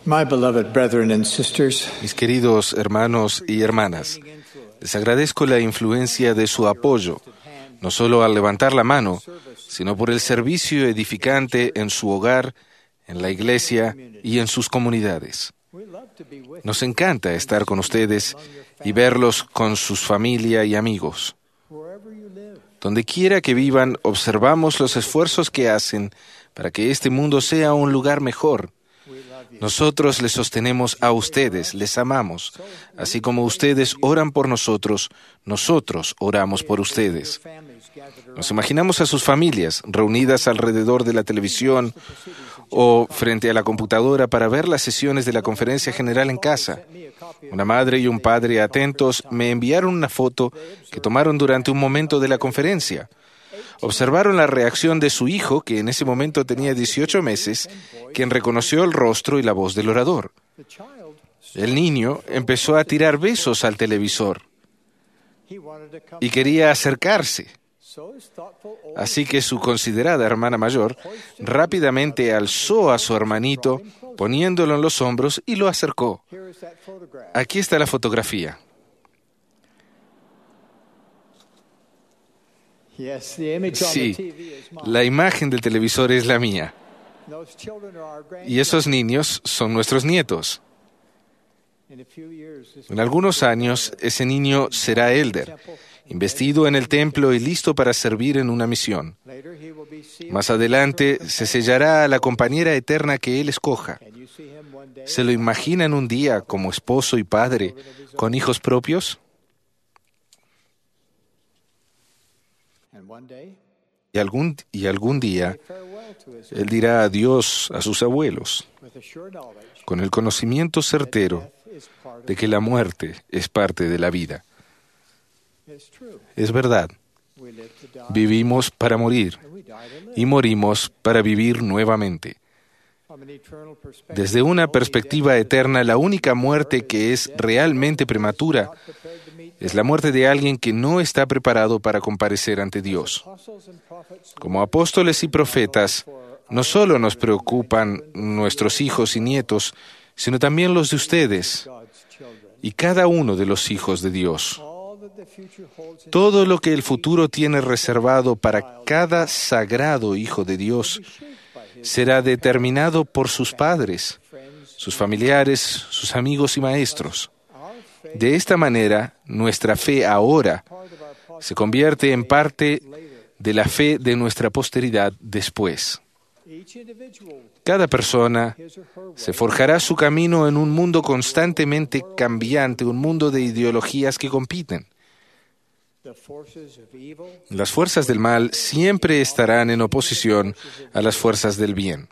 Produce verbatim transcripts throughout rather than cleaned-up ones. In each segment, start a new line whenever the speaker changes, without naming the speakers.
My beloved brethren and sisters,
Mis queridos hermanos y hermanas, les agradezco la influencia de su apoyo, no solo al levantar la mano, sino por el servicio edificante en su hogar, en la iglesia y en sus comunidades. Nos encanta estar con ustedes y verlos con sus familia y amigos. Donde quiera que vivan, observamos los esfuerzos que hacen para que este mundo sea un lugar mejor. Nosotros les sostenemos a ustedes, les amamos. Así como ustedes oran por nosotros, nosotros oramos por ustedes. Nos imaginamos a sus familias reunidas alrededor de la televisión o frente a la computadora para ver las sesiones de la conferencia general en casa. Una madre y un padre atentos me enviaron una foto que tomaron durante un momento de la conferencia. Observaron la reacción de su hijo, que en ese momento tenía dieciocho meses, quien reconoció el rostro y la voz del orador. El niño empezó a tirar besos al televisor y quería acercarse. Así que su considerada hermana mayor rápidamente alzó a su hermanito, poniéndolo en los hombros y lo acercó. Aquí está la fotografía. Sí, la imagen del televisor es la mía. Y esos niños son nuestros nietos. En algunos años, ese niño será elder, investido en el templo y listo para servir en una misión. Más adelante, se sellará a la compañera eterna que él escoja. ¿Se lo imaginan un día como esposo y padre, con hijos propios? Y algún, y algún día, él dirá adiós a sus abuelos, con el conocimiento certero de que la muerte es parte de la vida. Es verdad, vivimos para morir y morimos para vivir nuevamente. Desde una perspectiva eterna, la única muerte que es realmente prematura es la muerte de alguien que no está preparado para comparecer ante Dios. Como apóstoles y profetas, no solo nos preocupan nuestros hijos y nietos, sino también los de ustedes y cada uno de los hijos de Dios. Todo lo que el futuro tiene reservado para cada sagrado hijo de Dios será determinado por sus padres, sus familiares, sus amigos y maestros. De esta manera, nuestra fe ahora se convierte en parte de la fe de nuestra posteridad después. Cada persona se forjará su camino en un mundo constantemente cambiante, un mundo de ideologías que compiten. Las fuerzas del mal siempre estarán en oposición a las fuerzas del bien.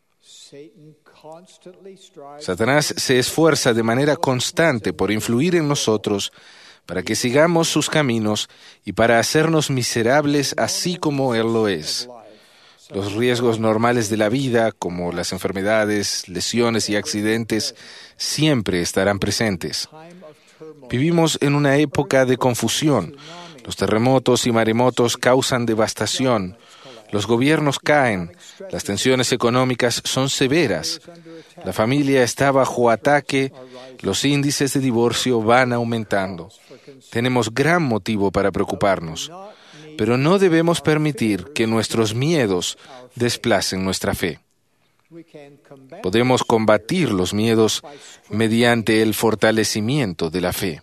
Satanás se esfuerza de manera constante por influir en nosotros para que sigamos sus caminos y para hacernos miserables así como Él lo es. Los riesgos normales de la vida, como las enfermedades, lesiones y accidentes, siempre estarán presentes. Vivimos en una época de confusión. Los terremotos y maremotos causan devastación. Los gobiernos caen. Las tensiones económicas son severas. La familia está bajo ataque. Los índices de divorcio van aumentando. Tenemos gran motivo para preocuparnos. Pero no debemos permitir que nuestros miedos desplacen nuestra fe. Podemos combatir los miedos mediante el fortalecimiento de la fe.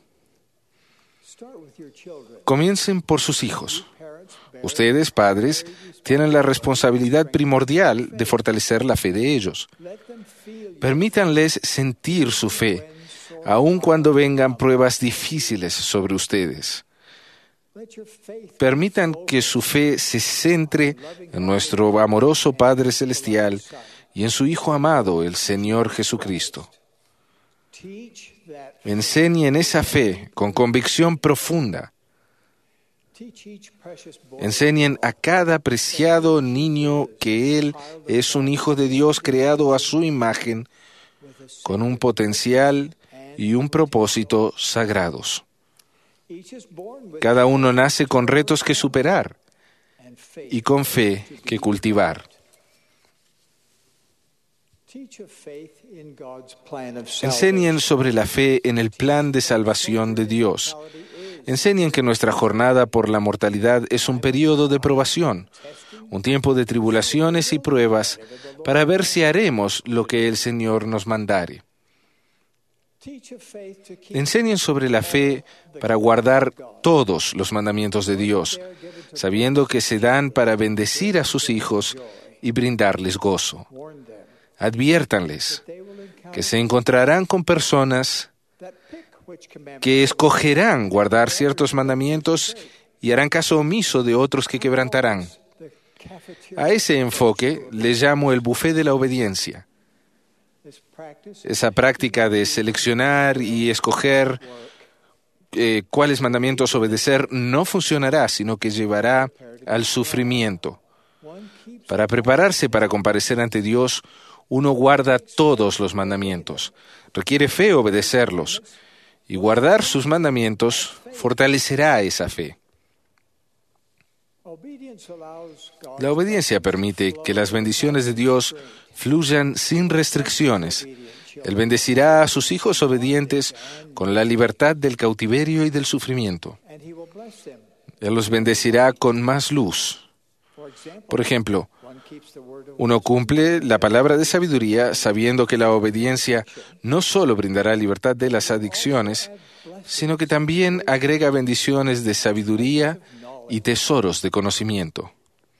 Comiencen por sus hijos. Ustedes, padres, tienen la responsabilidad primordial de fortalecer la fe de ellos. Permítanles sentir su fe, aun cuando vengan pruebas difíciles sobre ustedes. Permitan que su fe se centre en nuestro amoroso Padre Celestial y en su Hijo amado, el Señor Jesucristo. Enseñen esa fe con convicción profunda. Enseñen a cada preciado niño que Él es un Hijo de Dios creado a su imagen, con un potencial y un propósito sagrados. Cada uno nace con retos que superar y con fe que cultivar. Enseñen sobre la fe en el plan de salvación de Dios. Enseñen que nuestra jornada por la mortalidad es un periodo de probación, un tiempo de tribulaciones y pruebas para ver si haremos lo que el Señor nos mandare. Enseñen sobre la fe para guardar todos los mandamientos de Dios, sabiendo que se dan para bendecir a sus hijos y brindarles gozo. Adviértanles que se encontrarán con personas que escogerán guardar ciertos mandamientos y harán caso omiso de otros que quebrantarán. A ese enfoque le llamo el buffet de la obediencia. Esa práctica de seleccionar y escoger eh, cuáles mandamientos obedecer no funcionará, sino que llevará al sufrimiento. Para prepararse para comparecer ante Dios, uno guarda todos los mandamientos. Requiere fe obedecerlos, y guardar sus mandamientos fortalecerá esa fe. La obediencia permite que las bendiciones de Dios fluyan sin restricciones. Él bendecirá a sus hijos obedientes con la libertad del cautiverio y del sufrimiento. Él los bendecirá con más luz. Por ejemplo, uno cumple la palabra de sabiduría sabiendo que la obediencia no solo brindará libertad de las adicciones, sino que también agrega bendiciones de sabiduría y tesoros de conocimiento.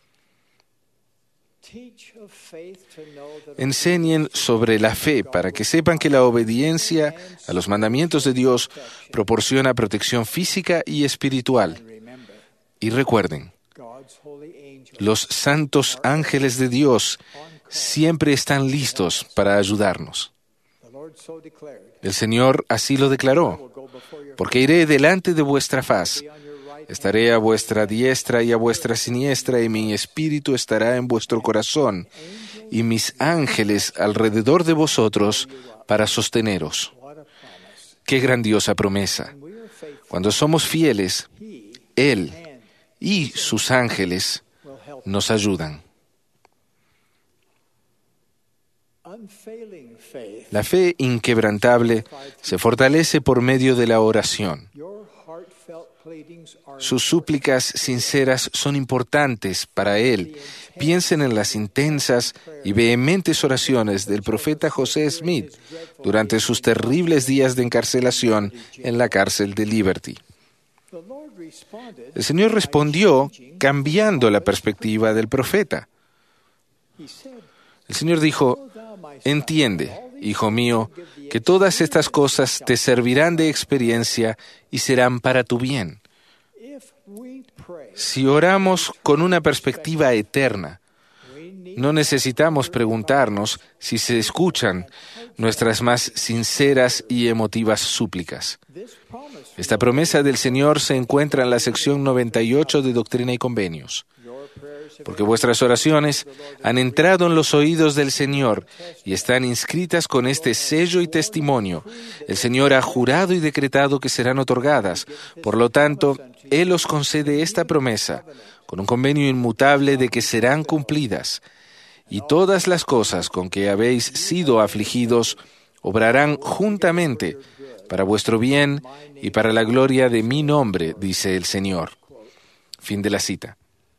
Enseñen sobre la fe para que sepan que la obediencia a los mandamientos de Dios proporciona protección física y espiritual. Y recuerden, los santos ángeles de Dios siempre están listos para ayudarnos. El Señor así lo declaró, porque iré delante de vuestra faz. Estaré a vuestra diestra y a vuestra siniestra, y mi espíritu estará en vuestro corazón, y mis ángeles alrededor de vosotros para sosteneros. ¡Qué grandiosa promesa! Cuando somos fieles, Él y sus ángeles nos ayudan. La fe inquebrantable se fortalece por medio de la oración. Sus súplicas sinceras son importantes para Él. Piensen en las intensas y vehementes oraciones del profeta José Smith durante sus terribles días de encarcelación en la cárcel de Liberty. El Señor respondió cambiando la perspectiva del profeta. El Señor dijo: «Entiende, hijo mío, que todas estas cosas te servirán de experiencia y serán para tu bien». Si oramos con una perspectiva eterna, no necesitamos preguntarnos si se escuchan nuestras más sinceras y emotivas súplicas. Esta promesa del Señor se encuentra en la sección noventa y ocho de Doctrina y Convenios. Porque vuestras oraciones han entrado en los oídos del Señor y están inscritas con este sello y testimonio. El Señor ha jurado y decretado que serán otorgadas. Por lo tanto, Él os concede esta promesa, con un convenio inmutable de que serán cumplidas. Y todas las cosas con que habéis sido afligidos obrarán juntamente para vuestro bien y para la gloria de mi nombre, dice el Señor. Fin de la cita.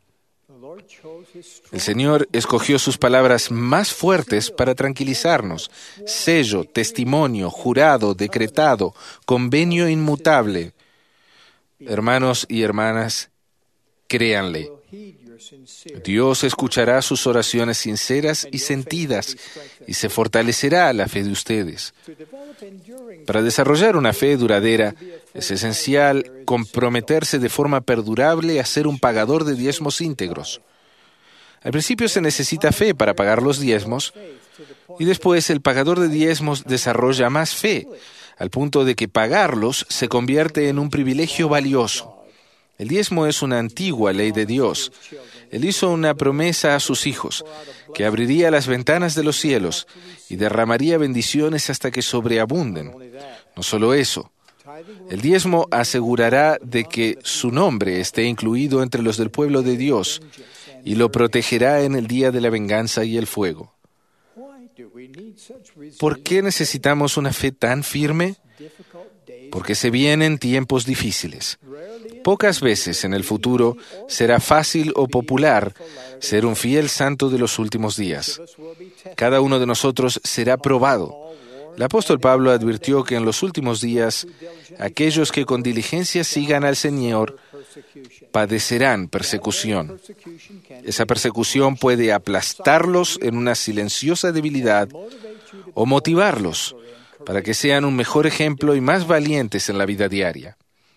El Señor escogió sus palabras más fuertes para tranquilizarnos. Sello, testimonio, jurado, decretado, convenio inmutable. Hermanos y hermanas, créanle. Dios escuchará sus oraciones sinceras y sentidas y se fortalecerá la fe de ustedes. Para desarrollar una fe duradera, es esencial comprometerse de forma perdurable a ser un pagador de diezmos íntegros. Al principio se necesita fe para pagar los diezmos y después el pagador de diezmos desarrolla más fe, al punto de que pagarlos se convierte en un privilegio valioso. El diezmo es una antigua ley de Dios. Él hizo una promesa a sus hijos, que abriría las ventanas de los cielos y derramaría bendiciones hasta que sobreabunden. No solo eso, el diezmo asegurará de que su nombre esté incluido entre los del pueblo de Dios y lo protegerá en el día de la venganza y el fuego. ¿Por qué necesitamos una fe tan firme? Porque se vienen tiempos difíciles. Pocas veces en el futuro será fácil o popular ser un fiel santo de los últimos días. Cada uno de nosotros será probado. El apóstol Pablo advirtió que en los últimos días aquellos que con diligencia sigan al Señor padecerán persecución. Esa persecución puede aplastarlos en una silenciosa debilidad o motivarlos para que sean un mejor ejemplo y más valientes en la vida diaria.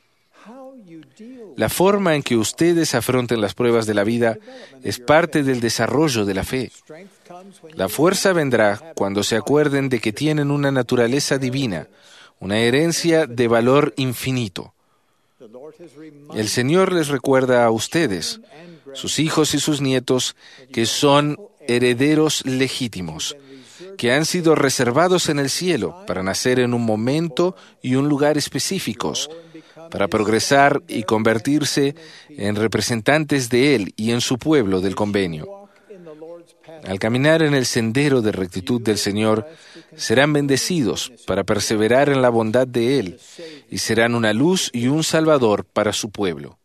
La forma en que ustedes afronten las pruebas de la vida es parte del desarrollo de la fe. La fuerza vendrá cuando se acuerden de que tienen una naturaleza divina, una herencia de valor infinito. El Señor les recuerda a ustedes, sus hijos y sus nietos, que son herederos legítimos, que han sido reservados en el cielo para nacer en un momento y un lugar específicos, para progresar y convertirse en representantes de Él y en su pueblo del convenio. Al caminar en el sendero de rectitud del Señor, serán bendecidos para perseverar en la bondad de Él y serán una luz y un salvador para su pueblo.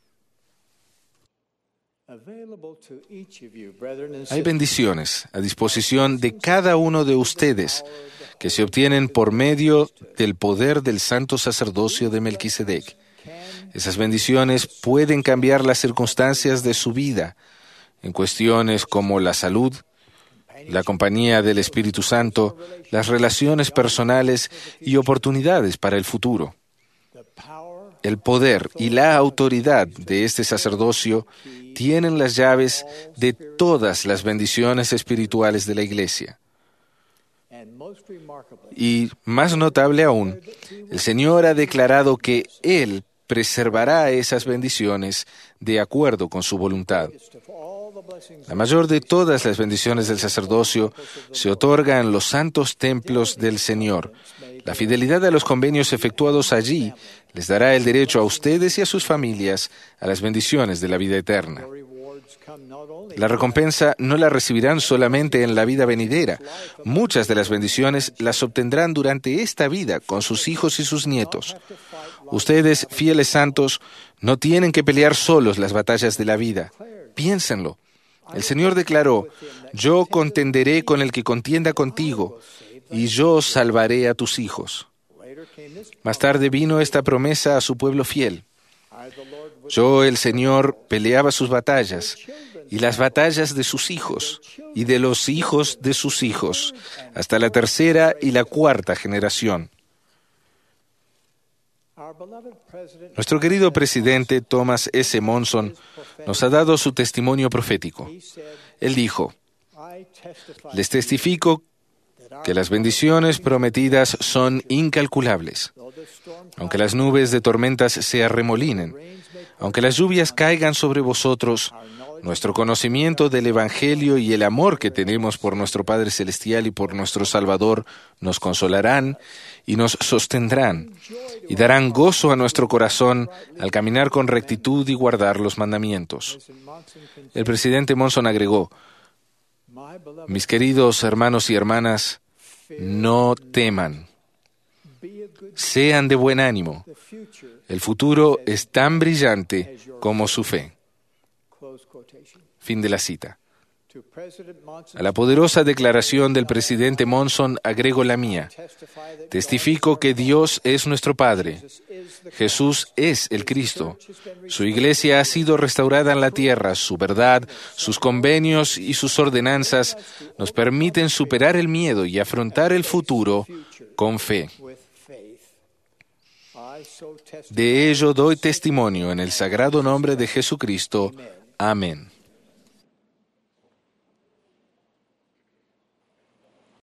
Hay bendiciones a disposición de cada uno de ustedes que se obtienen por medio del poder del santo sacerdocio de Melquisedec. Esas bendiciones pueden cambiar las circunstancias de su vida en cuestiones como la salud, la compañía del Espíritu Santo, las relaciones personales y oportunidades para el futuro. El poder y la autoridad de este sacerdocio tienen las llaves de todas las bendiciones espirituales de la Iglesia. Y, más notable aún, el Señor ha declarado que Él preservará esas bendiciones de acuerdo con su voluntad. La mayor de todas las bendiciones del sacerdocio se otorga en los santos templos del Señor. La fidelidad a los convenios efectuados allí les dará el derecho a ustedes y a sus familias a las bendiciones de la vida eterna. La recompensa no la recibirán solamente en la vida venidera. Muchas de las bendiciones las obtendrán durante esta vida con sus hijos y sus nietos. Ustedes, fieles santos, no tienen que pelear solos las batallas de la vida. Piénsenlo. El Señor declaró: «Yo contenderé con el que contienda contigo, y yo salvaré a tus hijos». Más tarde vino esta promesa a su pueblo fiel. Yo, el Señor, peleaba sus batallas, y las batallas de sus hijos, y de los hijos de sus hijos, hasta la tercera y la cuarta generación. Nuestro querido presidente Thomas S. Monson nos ha dado su testimonio profético. Él dijo: «Les testifico que las bendiciones prometidas son incalculables. Aunque las nubes de tormentas se arremolinen, aunque las lluvias caigan sobre vosotros, nuestro conocimiento del Evangelio y el amor que tenemos por nuestro Padre Celestial y por nuestro Salvador nos consolarán y nos sostendrán y darán gozo a nuestro corazón al caminar con rectitud y guardar los mandamientos». El presidente Monson agregó: «Mis queridos hermanos y hermanas, no teman. Sean de buen ánimo. El futuro es tan brillante como su fe». Fin de la cita. A la poderosa declaración del presidente Monson agrego la mía. Testifico que Dios es nuestro Padre. Jesús es el Cristo. Su iglesia ha sido restaurada en la tierra. Su verdad, sus convenios y sus ordenanzas nos permiten superar el miedo y afrontar el futuro con fe. De ello doy testimonio en el sagrado nombre de Jesucristo. Amén.